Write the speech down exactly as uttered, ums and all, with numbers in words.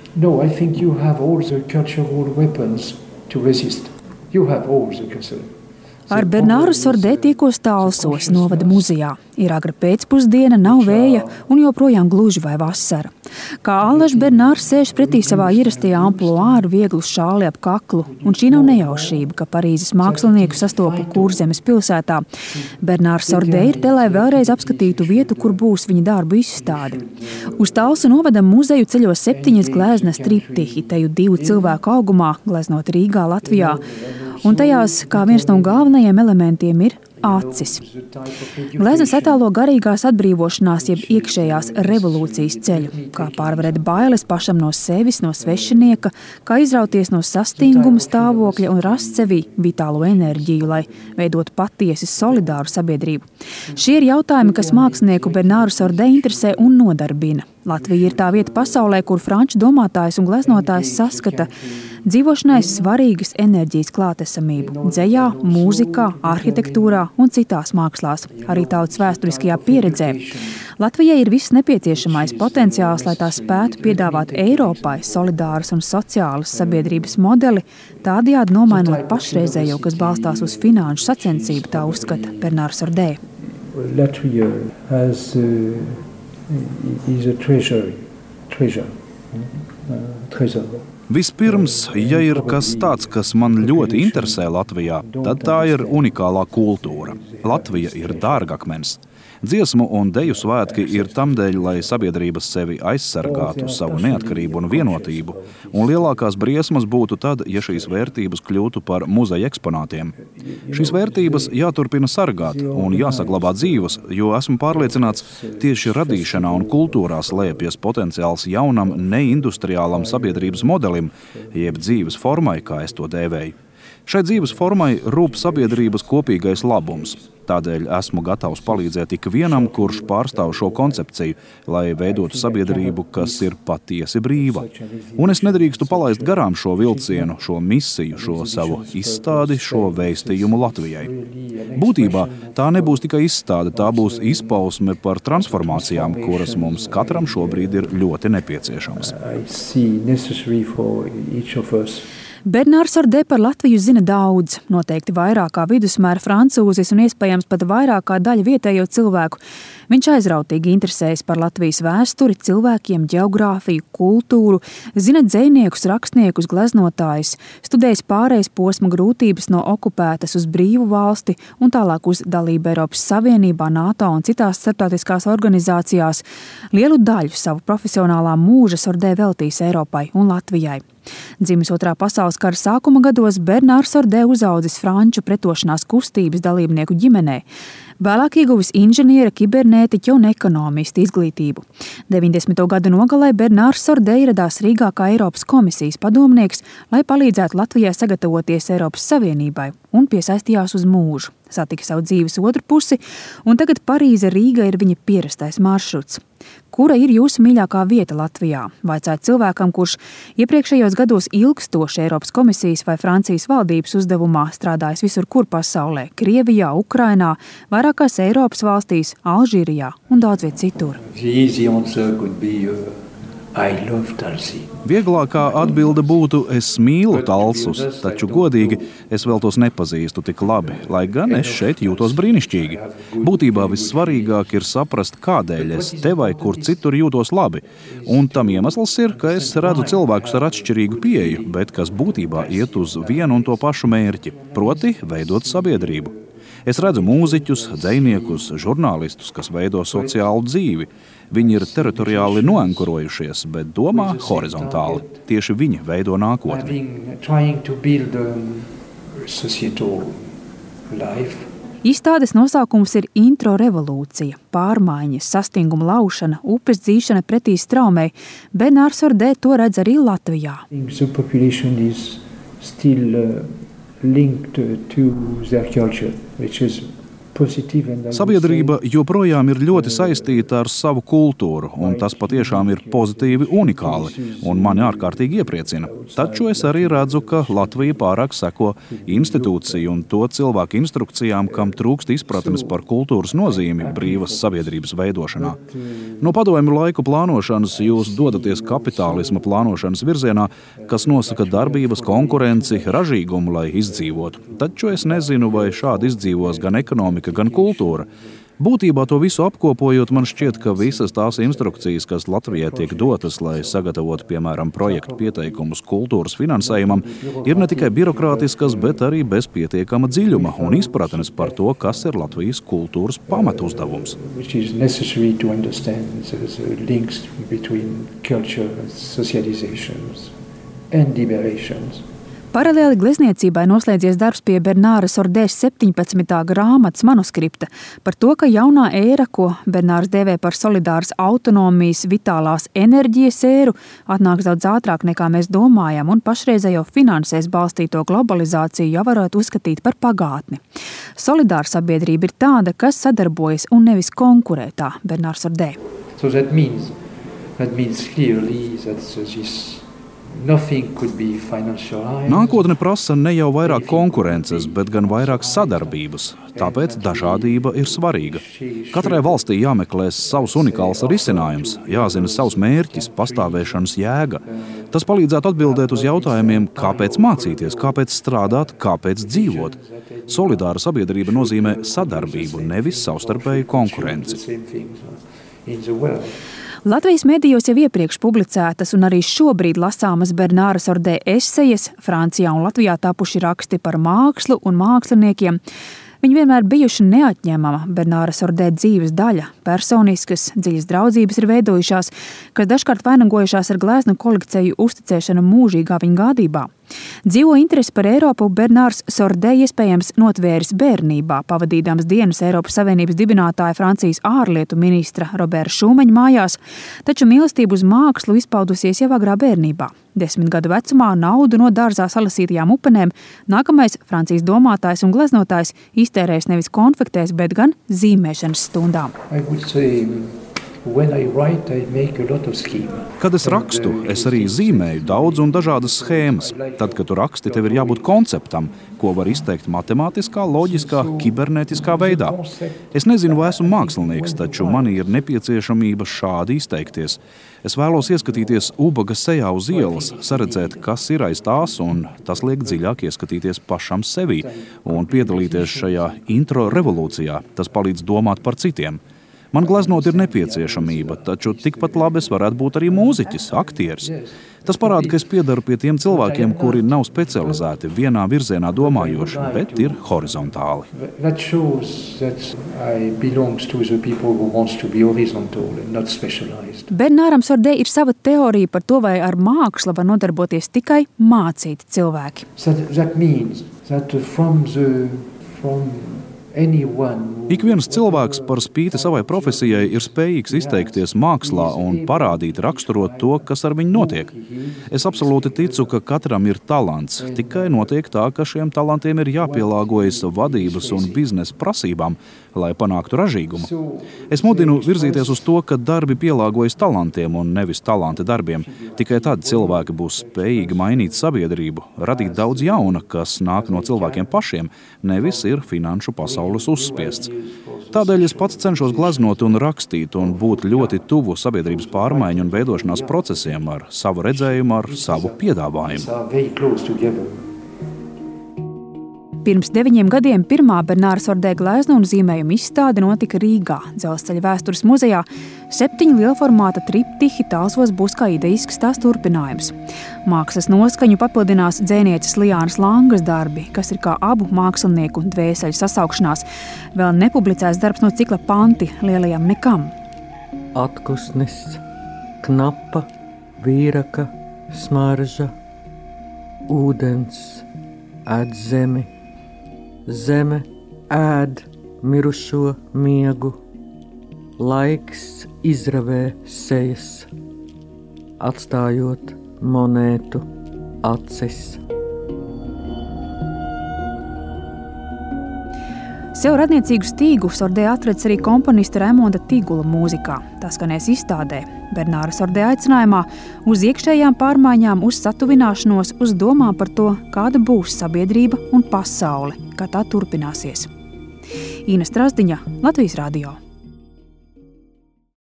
No, I think you have all the cultural weapons to resist. You have all the cultural. Ar Bernāru Sordē tikos Talsos novada muzejā. Ir agra pēcpusdiena, nav vēja un joprojām gluži vai vasara. Kā allaž Bernārs sēž pretī savā ierastajā amploā ar vieglu šāli ap kaklu, un šī nav nejaušība, ka Parīzes mākslinieku sastopu Kurzemes pilsētā. Bernārs Sordē ir te, lai vēlreiz apskatītu vietu, kur būs viņa darbu izstāde. Uz Talsu novada muzeju ceļo septiņas gleznas triptihi, teju divu cilvēku augumā, gleznot Rīgā, Latvijā. Un tajās, kā viens no galvenajiem elementiem, ir acis. Gleznas attēlo garīgās atbrīvošanās jeb iekšējās revolūcijas ceļu, kā pārvarēt bailes pašam no sevis, no svešinieka, kā izrauties no sastinguma stāvokļa un rast sevī vitālo enerģiju, lai veidot patiesi solidāru sabiedrību. Šie ir jautājumi, kas mākslinieku Bernāru Sordē interesē un nodarbina. Latvija ir tā vieta pasaulē, kur franču domātājs un gleznotājs saskata dzīvošanai svarīgas enerģijas klātesamību dzejā, mūzikā, arhitektūrā un citās mākslās, arī tautas vēsturiskajā pieredzē. Latvijai ir viss nepieciešamais potenciāls, lai tā spētu piedāvāt Eiropai solidāras un sociālas sabiedrības modeli, tādējādi nomainot pašreizējo, kas balstās uz finanšu sacensību, tā uzskata Bernārs Sordē. Latvija has, uh, is a treasure, treasure, uh, treasure. Vispirms, ja ir kas tāds, kas man ļoti interesē Latvijā, tad tā ir unikālā kultūra. Latvija ir dārgakmens. Dziesmu un deju svētki ir tamdēļ, lai sabiedrības sevi aizsargātu, savu neatkarību un vienotību, un lielākās briesmas būtu tad, ja šīs vērtības kļūtu par muzeja eksponātiem. Šīs vērtības jāturpina sargāt un jāsaglabā dzīvas, jo esmu pārliecināts, tieši radīšanā un kultūrā slēpjas potenciāls jaunam, neindustriālam sabiedrības modelim, jeb dzīves formai, kā es to dēvēju. Šai dzīves formai rūp sabiedrības kopīgais labums. Tādēļ esmu gatavs palīdzēt ikvienam, kurš pārstāv šo koncepciju, lai veidotu sabiedrību, kas ir patiesi brīva. Un es nedrīkstu palaist garām šo vilcienu, šo misiju, šo savu izstādi, šo vēstījumu Latvijai. Būtībā tā nebūs tikai izstāde, tā būs izpausme par transformācijām, kuras mums katram šobrīd ir ļoti nepieciešamas. Bernārs Sordē par Latviju zina daudz, noteikti vairāk kā vidusmēra francūzis un iespējams pat vairāk kā daļa vietējo cilvēku. Viņš aizrautīgi interesējas par Latvijas vēsturi, cilvēkiem, ģeogrāfiju, kultūru, zina dzejniekus, rakstniekus, gleznotājus, studējis pārejas posma grūtības no okupētas uz brīvu valsti un tālāk uz dalību Eiropas Savienībā, NATO un citās starptautiskās organizācijās. Lielu daļu savu profesionālā mūža Sordē veltīs Eiropai un Latvijai. Dzimis otrā pasaules kara sākuma gados, Bernārs Sordē uzaudzis franču pretošanās kustības dalībnieku ģimenē. Vēlāk ieguvis inženiera, kibernētiķa un ekonomista izglītību. deviņdesmito gadu nogalē Bernārs Sordē ieradās Rīgā kā Eiropas komisijas padomnieks, lai palīdzētu Latvijai sagatavoties Eiropas Savienībai un piesaistījās uz mūžu. Satika savu dzīves otru pusi, un tagad Parīze Rīga ir viņa pierastais maršruts. Kura ir jūsu mīļākā vieta Latvijā? Vaicāja cilvēkam, kurš iepriekšējos gados ilgstoši Eiropas komisijas vai Francijas valdības uzdevumā strādājis visur kur pasaulē – Krievijā, Ukrainā, vairākās Eiropas valstīs, Alžīrijā un daudz viet citur. Vieglākā atbilde būtu, es mīlu Talsus, taču godīgi es vēl tos nepazīstu tik labi, lai gan es šeit jūtos brīnišķīgi. Būtībā vissvarīgāk ir saprast, kādēļ es te vai kur citur jūtos labi. Un tam iemesls ir, ka es redzu cilvēkus ar atšķirīgu pieeju, bet kas būtībā iet uz vienu un to pašu mērķi, proti veidot sabiedrību. Es redzu mūziķus, dzejniekus, žurnālistus, kas veido sociālu dzīvi. Viņi ir teritoriāli noankurojušies, bet domā horizontāli. Tieši viņi veido nākotni. Izstādes nosaukums ir Intro revolūcija, pārmaiņas, sastinguma laušana, upes dzīšana pretī straumei. Bernārs Sordē to redz arī Latvijā. Linked to their culture, which is Sabiedrība joprojām ir ļoti saistīta ar savu kultūru, un tas patiešām ir pozitīvi unikāli, un mani ārkārtīgi iepriecina. Taču es arī redzu, ka Latvija pārāk seko institūciju un to cilvēku instrukcijām, kam trūkst izpratnes par kultūras nozīmi brīvas sabiedrības veidošanā. No padomju laiku plānošanas jūs dodaties kapitālisma plānošanas virzienā, kas nosaka darbības, konkurenci, ražīgumu, lai izdzīvotu. Taču es nezinu, vai šādi izdzīvos gan ekonomika, gan kultūra. Būtībā to visu apkopojot, man šķiet, ka visas tās instrukcijas, kas Latvijai tiek dotas, lai sagatavotu, piemēram, projektu pieteikumus kultūras finansējumam, ir ne tikai birokrātiskas, bet arī bez pietiekama dziļuma un izpratnes par to, kas ir Latvijas kultūras pamatuzdevums. Paralēli glezniecībai noslēdzies darbs pie Bernāra Sordēs septiņpadsmitā grāmatas manuskripta par to, ka jaunā ēra, ko Bernārs dēvē par solidāras autonomijas, vitālās enerģijas ēru, atnāks daudz ātrāk nekā mēs domājam, un pašreizējo finansēs balstīto globalizāciju jau varētu uzskatīt par pagātni. Solidāra sabiedrība ir tāda, kas sadarbojas un nevis konkurē, tā Bernārs Sordē. So that means, that means clearly that this Nākotne prasa ne jau vairāk konkurences, bet gan vairāk sadarbības. Tāpēc dažādība ir svarīga. Katrai valstī jāmeklē savs unikāls risinājums, jāzina savs mērķis, pastāvēšanas jēga. Tas palīdzētu atbildēt uz jautājumiem, kāpēc mācīties, kāpēc strādāt, kāpēc dzīvot. Solidāra sabiedrība nozīmē sadarbību, nevis savstarpēju konkurenci. Latvijas medijos jau iepriekš publicētas un arī šobrīd lasāmas Bernāra Sordē esejas, Francijā un Latvijā tapuši raksti par mākslu un māksliniekiem. Viņi vienmēr bijuši neatņemama Bernāra Sordē dzīves daļa. Personiskas, dziļas draudzības ir veidojušās, kas dažkārt vainagojušās ar gleznu kolekciju uzticēšanu mūžīgā viņa gādībā. Dzīvo interesi par Eiropu Bernārs Sordē iespējams notvēris bērnībā, pavadīdams dienas Eiropas Savienības dibinātāja Francijas ārlietu ministra Roberta Šūmeņa mājās, taču mīlestību uz mākslu izpaudusies jau agrā bērnībā. Desmit gadu vecumā naudu no dārzā salasītajām upenēm nākamais Francijas domātājs un gleznotājs iztērējis nevis konfektēs, bet gan zīmēšanas stundām. Kad es rakstu, es arī zīmēju daudz un dažādas schēmas. Tad, kad tu raksti, tev ir jābūt konceptam, ko var izteikt matemātiskā, loģiskā, kibernētiskā veidā. Es nezinu, vai esmu mākslinieks, taču man ir nepieciešamība šādi izteikties. Es vēlos ieskatīties ubaga sejā uz ielas, saredzēt, kas ir aiz tās, un tas liek dziļāk ieskatīties pašam sevī un piedalīties šajā intro revolūcijā. Tas palīdz domāt par citiem. Man gleznot ir nepieciešamība, taču tikpat labi es varētu būt arī mūziķis, aktieris. Tas parāda, ka es piedaru pie tiem cilvēkiem, kuri nav specializēti vienā virzienā domājoši, bet ir horizontāli. Bernāram Sordē ir sava teorija par to, vai ar mākslu var nodarboties tikai mācīti cilvēki. That means that from the, from Ik viens cilvēks par spīti savai profesijai ir spējīgs izteikties mākslā un parādīt, raksturot to, kas ar viņu notiek. Es absolūti ticu, ka katram ir talants, tikai notiek tā, ka šiem talantiem ir jāpielāgojas vadības un biznesa prasībām, lai panāktu ražīgumu. Es mudinu virzīties uz to, ka darbi pielāgojas talantiem un nevis talanti darbiem. Tikai tad cilvēki būs spējīgi mainīt sabiedrību, radīt daudz jauna, kas nāk no cilvēkiem pašiem, nevis ir finanšu pasaules uzspiests. Tādēļ es pats cenšos gleznot un rakstīt un būt ļoti tuvu sabiedrības pārmaiņu un veidošanās procesiem ar savu redzējumu, ar savu piedāvājumu. Pirms deviņiem gadiem pirmā Bernāra Sordē gleznu un zīmējumu izstāde notika Rīgā, Dzelzceļa vēstures muzejā. Septiņi lielformāta triptihi tālsos būs kā ideisks tās turpinājums. Mākslas noskaņu papildinās dzēnieces Lijānas Langas darbi, kas ir kā abu mākslinieku dvēseļu sasaukšanās. Vēl nepublicēts darbs no cikla Panti lielajam nekam. Atkusnis, knapa, vīraka, smarža, ūdens, ēd zemi. Zeme ēd mirušo miegu, laiks izravē sejas, atstājot monētu acis. Sev radniecīgu stīgu Sordē atrads arī komponista Raimonda Tīgula mūzikā. Tā skanēs izstādē Bernāra Sordē aicinājumā uz iekšējām pārmaiņām, uz satuvināšanos, uz domām par to, kāda būs sabiedrība un pasaule, kā tā turpināsies. Īna Strazdiņa, Latvijas radio.